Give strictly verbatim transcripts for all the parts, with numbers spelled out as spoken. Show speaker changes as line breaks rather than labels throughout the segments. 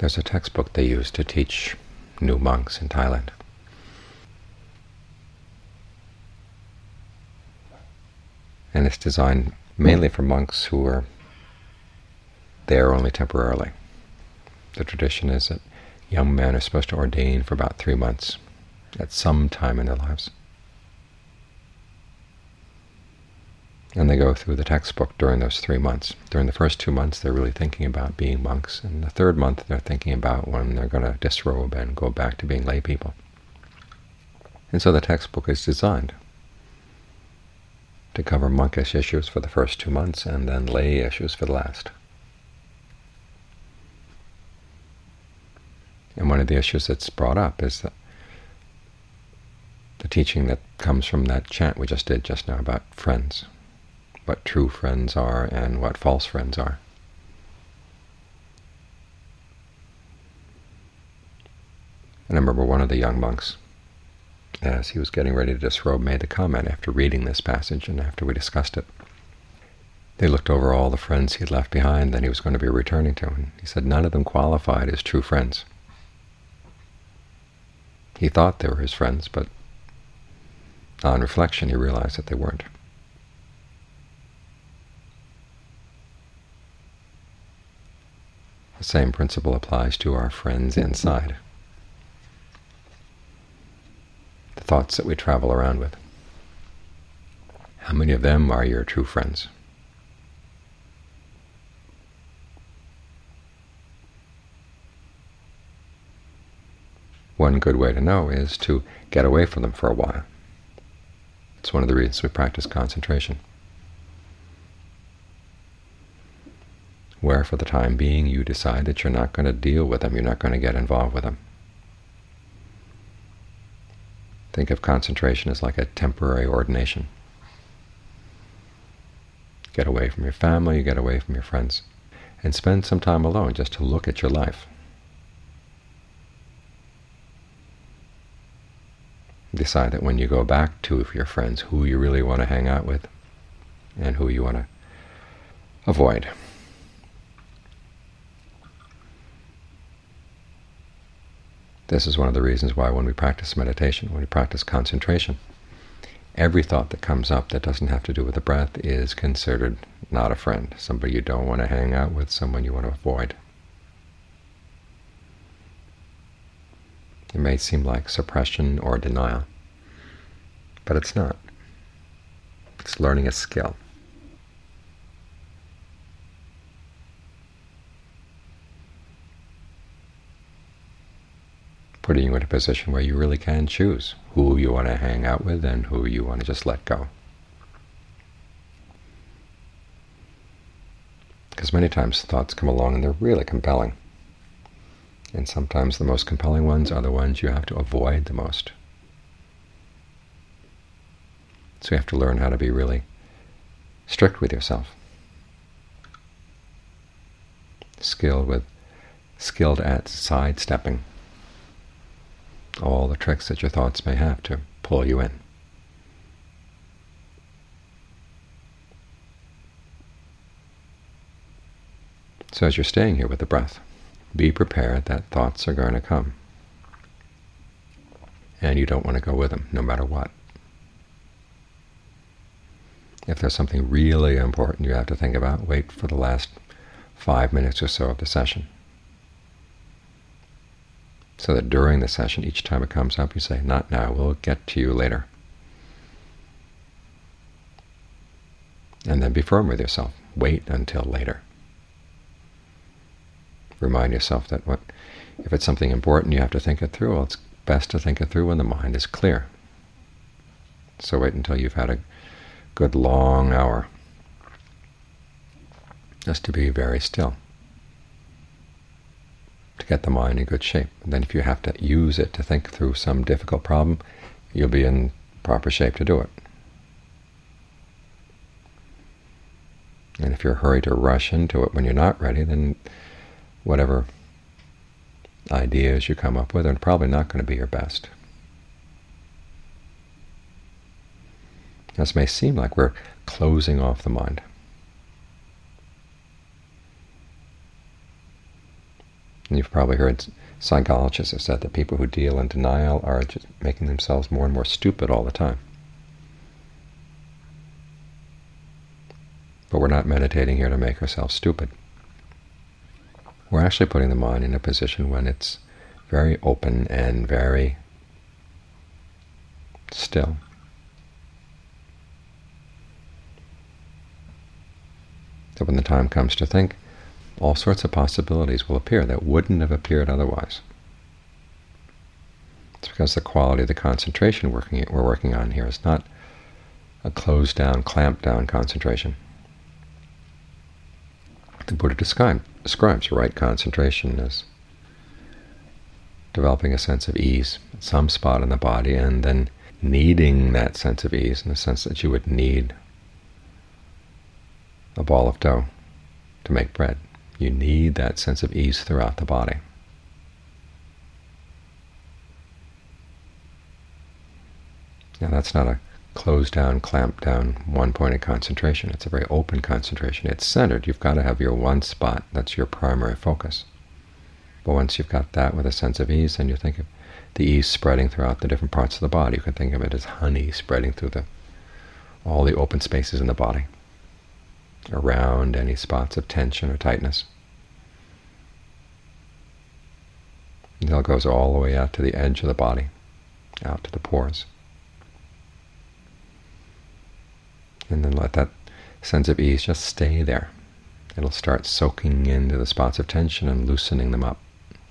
There's a textbook they use to teach new monks in Thailand. And it's designed mainly for monks who are there only temporarily. The tradition is that young men are supposed to ordain for about three months at some time in their lives. And they go through the textbook during those three months. During the first two months, they're really thinking about being monks. And the third month, they're thinking about when they're going to disrobe and go back to being lay people. And so the textbook is designed to cover monkish issues for the first two months and then lay issues for the last. And one of the issues that's brought up is that the teaching that comes from that chant we just did just now about friends, what true friends are and what false friends are. And I remember one of the young monks, as he was getting ready to disrobe, made the comment after reading this passage and after we discussed it. They looked over all the friends he'd left behind that he was going to be returning to, and he said none of them qualified as true friends. He thought they were his friends, but on reflection he realized that they weren't. The same principle applies to our friends inside, the thoughts that we travel around with. How many of them are your true friends? One good way to know is to get away from them for a while. It's one of the reasons we practice concentration, where for the time being you decide that you're not going to deal with them, you're not going to get involved with them. Think of concentration as like a temporary ordination. Get away from your family, you get away from your friends, and spend some time alone just to look at your life. Decide that when you go back to your friends, who you really want to hang out with and who you want to avoid. This is one of the reasons why when we practice meditation, when we practice concentration, every thought that comes up that doesn't have to do with the breath is considered not a friend, somebody you don't want to hang out with, someone you want to avoid. It may seem like suppression or denial, but it's not. It's learning a skill. Putting you in a position where you really can choose who you want to hang out with and who you want to just let go. Because many times thoughts come along and they're really compelling. And sometimes the most compelling ones are the ones you have to avoid the most. So you have to learn how to be really strict with yourself. Skilled with, skilled at sidestepping all the tricks that your thoughts may have to pull you in. So as you're staying here with the breath, be prepared that thoughts are going to come. And you don't want to go with them, no matter what. If there's something really important you have to think about, wait for the last five minutes or so of the session. So that during the session, each time it comes up, you say, not now, we'll get to you later. And then be firm with yourself. Wait until later. Remind yourself that what, if it's something important you have to think it through, well, it's best to think it through when the mind is clear. So wait until you've had a good long hour just to be very still, to get the mind in good shape. And then if you have to use it to think through some difficult problem, you'll be in proper shape to do it. And if you're hurried to rush into it when you're not ready, then whatever ideas you come up with are probably not going to be your best. This may seem like we're closing off the mind. And you've probably heard psychologists have said that people who deal in denial are just making themselves more and more stupid all the time. But we're not meditating here to make ourselves stupid. We're actually putting the mind in a position when it's very open and very still. So when the time comes to think, all sorts of possibilities will appear that wouldn't have appeared otherwise. It's because the quality of the concentration working, we're working on here is not a closed-down, clamped-down concentration. The Buddha describe, describes right concentration as developing a sense of ease at some spot in the body, and then needing that sense of ease in the sense that you would need a ball of dough to make bread. You need that sense of ease throughout the body. Now that's not a closed-down, clamped-down, one-pointed concentration. It's a very open concentration. It's centered. You've got to have your one spot. That's your primary focus. But once you've got that with a sense of ease, then you think of the ease spreading throughout the different parts of the body. You can think of it as honey spreading through the all the open spaces in the body, around any spots of tension or tightness, until it goes all the way out to the edge of the body, out to the pores. And then let that sense of ease just stay there. It'll start soaking into the spots of tension and loosening them up.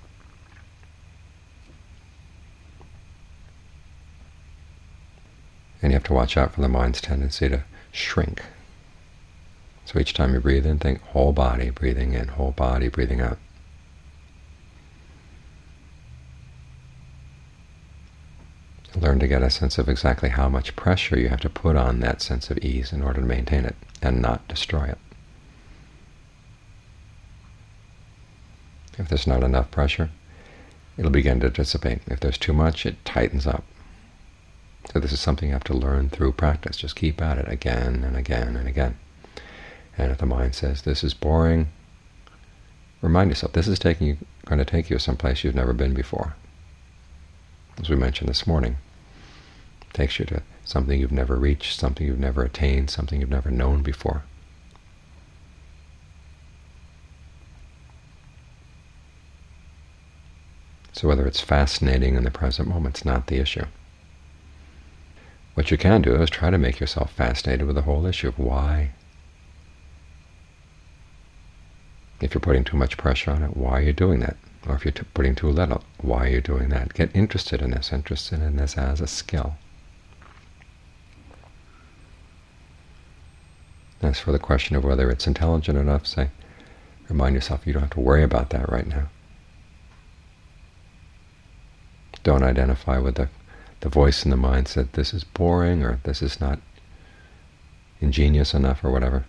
And you have to watch out for the mind's tendency to shrink. So each time you breathe in, think whole body, breathing in, whole body, breathing out. Learn to get a sense of exactly how much pressure you have to put on that sense of ease in order to maintain it and not destroy it. If there's not enough pressure, it'll begin to dissipate. If there's too much, it tightens up. So this is something you have to learn through practice. Just keep at it again and again and again. And if the mind says, this is boring, remind yourself, this is taking you, going to take you someplace you've never been before. As we mentioned this morning, it takes you to something you've never reached, something you've never attained, something you've never known before. So whether it's fascinating in the present moment, it's not the issue. What you can do is try to make yourself fascinated with the whole issue of why. If you're putting too much pressure on it, why are you doing that? Or if you're t putting too little, why are you doing that? Get interested in this, interested in this as a skill. As for the question of whether it's intelligent enough, say, remind yourself you don't have to worry about that right now. Don't identify with the, the voice in the mind that this is boring or this is not ingenious enough or whatever.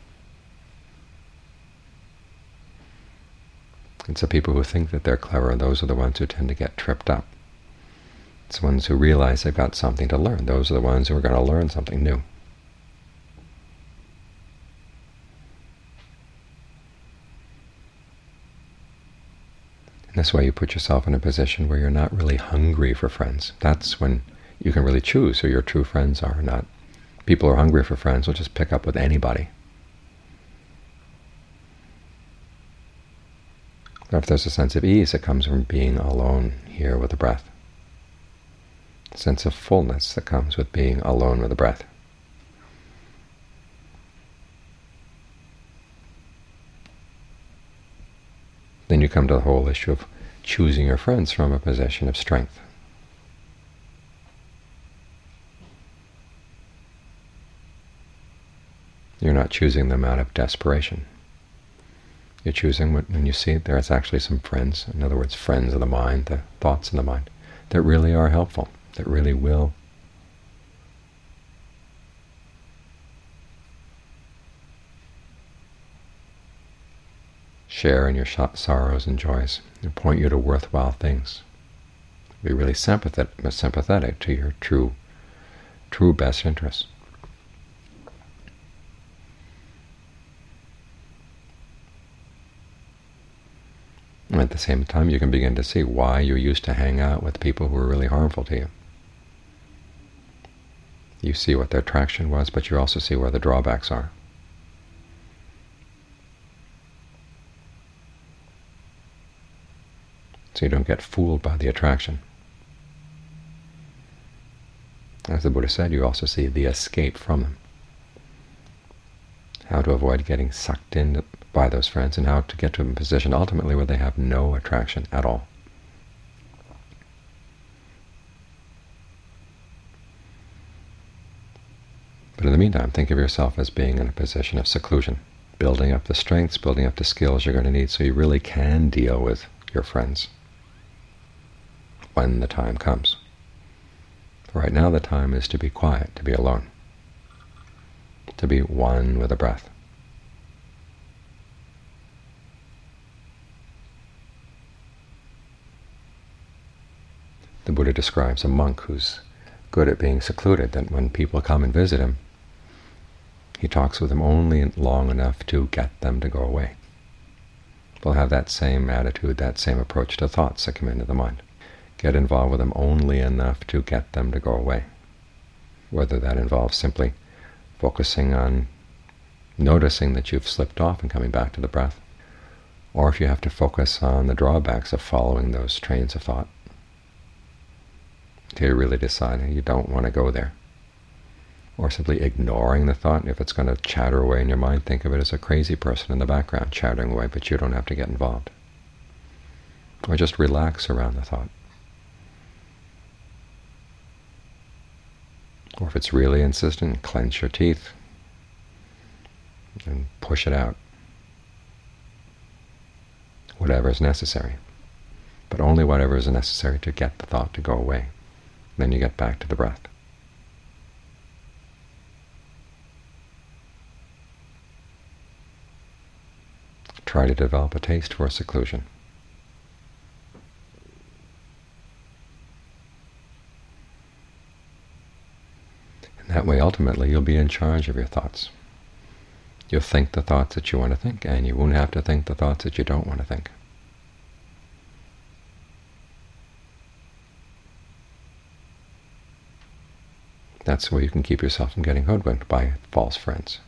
It's the people who think that they're clever, those are the ones who tend to get tripped up. It's the ones who realize they've got something to learn. Those are the ones who are going to learn something new. In this way you put yourself in a position where you're not really hungry for friends. That's when you can really choose who your true friends are. Not people who are hungry for friends will just pick up with anybody. But if there's a sense of ease, it comes from being alone here with the breath. A sense of fullness that comes with being alone with the breath. Then you come to the whole issue of choosing your friends from a position of strength. You're not choosing them out of desperation. You're choosing when you see there's actually some friends, in other words, friends of the mind, the thoughts in the mind, that really are helpful, that really will share in your sorrows and joys, and point you to worthwhile things. Be really sympathetic, sympathetic to your true, true best interests. And at the same time, you can begin to see why you used to hang out with people who were really harmful to you. You see what their attraction was, but you also see where the drawbacks are. So you don't get fooled by the attraction. As the Buddha said, you also see the escape from them. How to avoid getting sucked in by those friends, and how to get to a position ultimately where they have no attraction at all. But in the meantime, think of yourself as being in a position of seclusion, building up the strengths, building up the skills you're going to need so you really can deal with your friends when the time comes. Right now the time is to be quiet, to be alone, to be one with the breath. The Buddha describes a monk who's good at being secluded, that when people come and visit him, he talks with them only long enough to get them to go away. We'll have that same attitude, that same approach to thoughts that come into the mind. Get involved with them only enough to get them to go away. Whether that involves simply focusing on noticing that you've slipped off and coming back to the breath, or if you have to focus on the drawbacks of following those trains of thought, till you really decide you don't want to go there. Or simply ignoring the thought. If it's going to chatter away in your mind, think of it as a crazy person in the background chattering away, but you don't have to get involved. Or just relax around the thought. Or if it's really insistent, clench your teeth and push it out. Whatever is necessary. But only whatever is necessary to get the thought to go away. Then you get back to the breath. Try to develop a taste for seclusion. And that way, ultimately, you'll be in charge of your thoughts. You'll think the thoughts that you want to think, and you won't have to think the thoughts that you don't want to think. That's where you can keep yourself from getting hoodwinked by false friends.